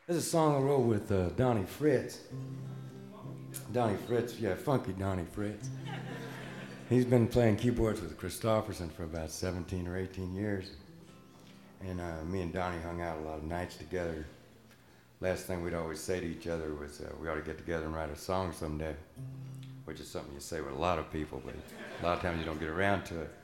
This is a song I wrote with Donnie Fritz. Donnie Fritz, yeah, funky Donnie Fritz. He's been playing keyboards with Christofferson for about 17 or 18 years. And me and Donnie hung out a lot of nights together. Last thing we'd always say to each other was we ought to get together and write a song someday, which is something you say with a lot of people, but a lot of times you don't get around to it.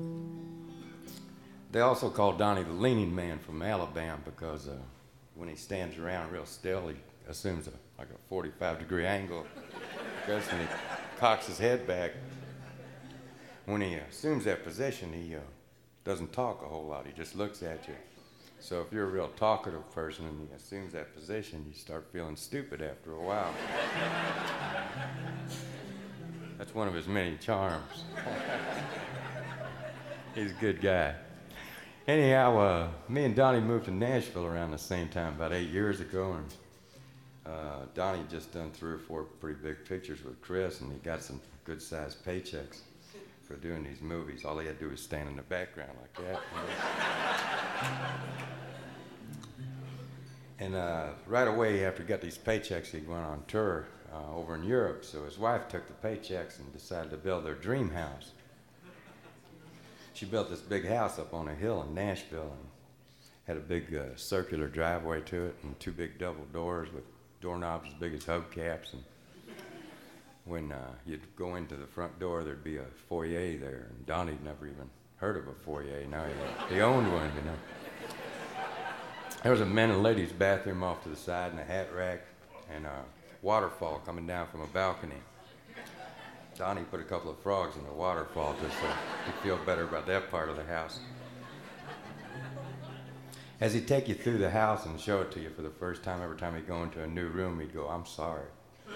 They also call Donnie the leaning man from Alabama because when he stands around real still, he assumes like a 45-degree angle because when he cocks his head back, when he assumes that position, he doesn't talk a whole lot. He just looks at you. So if you're a real talkative person and he assumes that position, you start feeling stupid after a while. That's one of his many charms. He's a good guy. Anyhow, me and Donnie moved to Nashville around the same time, about 8 years ago, and Donnie just done 3 or 4 pretty big pictures with Chris, and he got some good-sized paychecks for doing these movies. All he had to do was stand in the background like that. And right away after he got these paychecks, he went on tour over in Europe. So his wife took the paychecks and decided to build their dream house. She built this big house up on a hill in Nashville and had a big circular driveway to it and 2 big double doors with doorknobs as big as hubcaps. And when you'd go into the front door, there'd be a foyer there. And Donnie'd never even heard of a foyer. Now he owned one, you know. There was a men and ladies bathroom off to the side and a hat rack and a waterfall coming down from a balcony. Donnie put a couple of frogs in the waterfall just so he'd feel better about that part of the house. As he'd take you through the house and show it to you for the first time, every time he'd go into a new room, he'd go, "I'm sorry."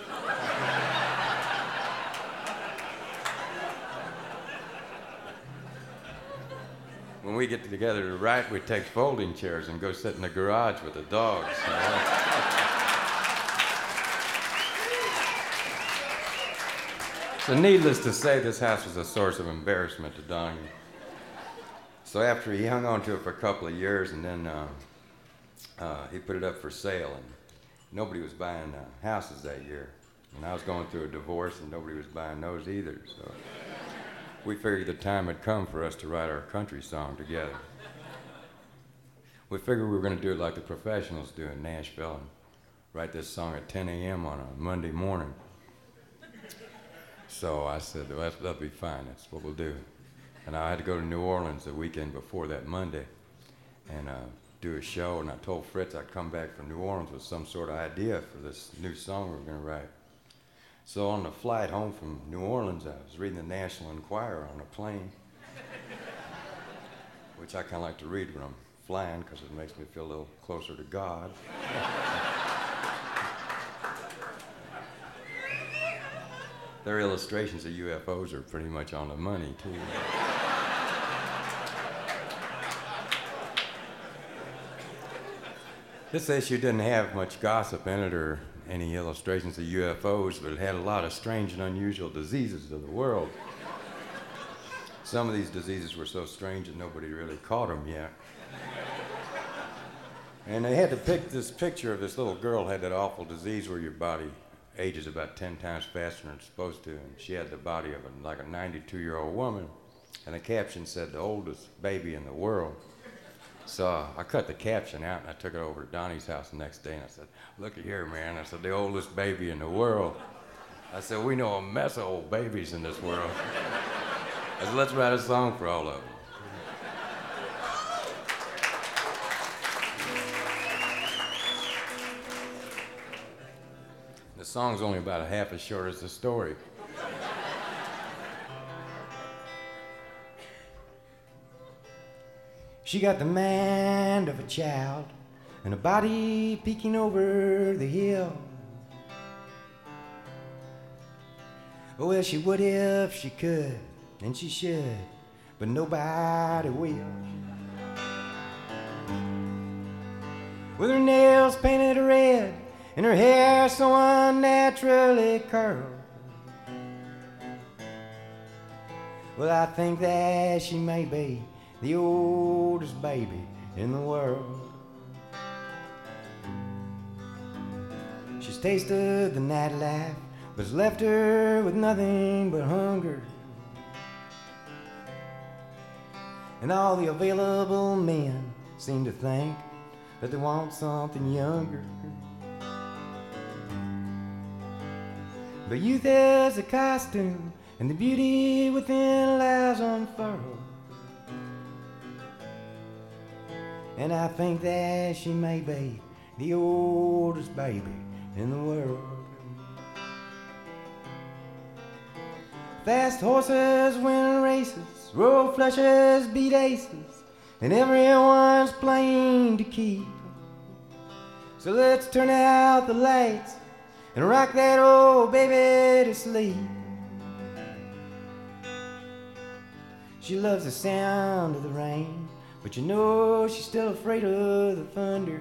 When we get together to write, we take folding chairs and go sit in the garage with the dogs. You know? So needless to say, this house was a source of embarrassment to Donnie. So after he hung on to it for a couple of years, and then he put it up for sale, and nobody was buying houses that year. And I was going through a divorce, and nobody was buying those either. So we figured the time had come for us to write our country song together. We figured we were going to do it like the professionals do in Nashville and write this song at 10 a.m. on a Monday morning. So I said, well, that'll be fine. That's what we'll do. And I had to go to New Orleans the weekend before that Monday and do a show. And I told Fritz I'd come back from New Orleans with some sort of idea for this new song we were going to write. So on the flight home from New Orleans, I was reading the National Enquirer on a plane, which I kind of like to read when I'm flying because it makes me feel a little closer to God. Their illustrations of UFOs are pretty much on the money, too. This issue didn't have much gossip in it or any illustrations of UFOs, but it had a lot of strange and unusual diseases of the world. Some of these diseases were so strange that nobody really caught them yet. And they had to pick this picture of this little girl who had that awful disease where your body ages about 10 times faster than it's supposed to, and she had the body of like a 92-year-old woman, and the caption said, "The oldest baby in the world." So I cut the caption out, and I took it over to Donnie's house the next day, and I said, "Looky here, man." I said, "The oldest baby in the world." I said, "We know a mess of old babies in this world." I said, "Let's write a song for all of them." The song's only about a half as short as the story. She got the mind of a child and a body peeking over the hill. Well, she would if she could, and she should, but nobody will. With her nails painted red and her hair so unnaturally curled, well, I think that she may be the oldest baby in the world. She's tasted the nightlife, but it's left her with nothing but hunger. And all the available men seem to think that they want something younger. But youth is a costume, and the beauty within lies unfurled. And I think that she may be the oldest baby in the world. Fast horses win races, road flushes beat aces, and everyone's playing to keep. So let's turn out the lights and rock that old baby to sleep. She loves the sound of the rain, but you know she's still afraid of the thunder.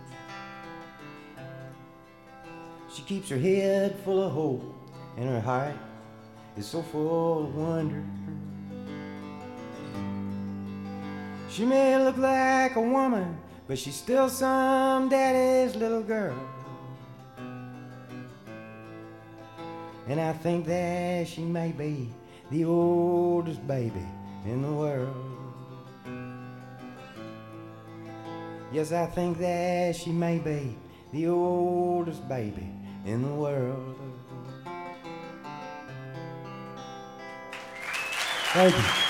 She keeps her head full of hope, and her heart is so full of wonder. She may look like a woman, but she's still some daddy's little girl. And I think that she may be the oldest baby in the world. Yes, I think that she may be the oldest baby in the world. Thank you.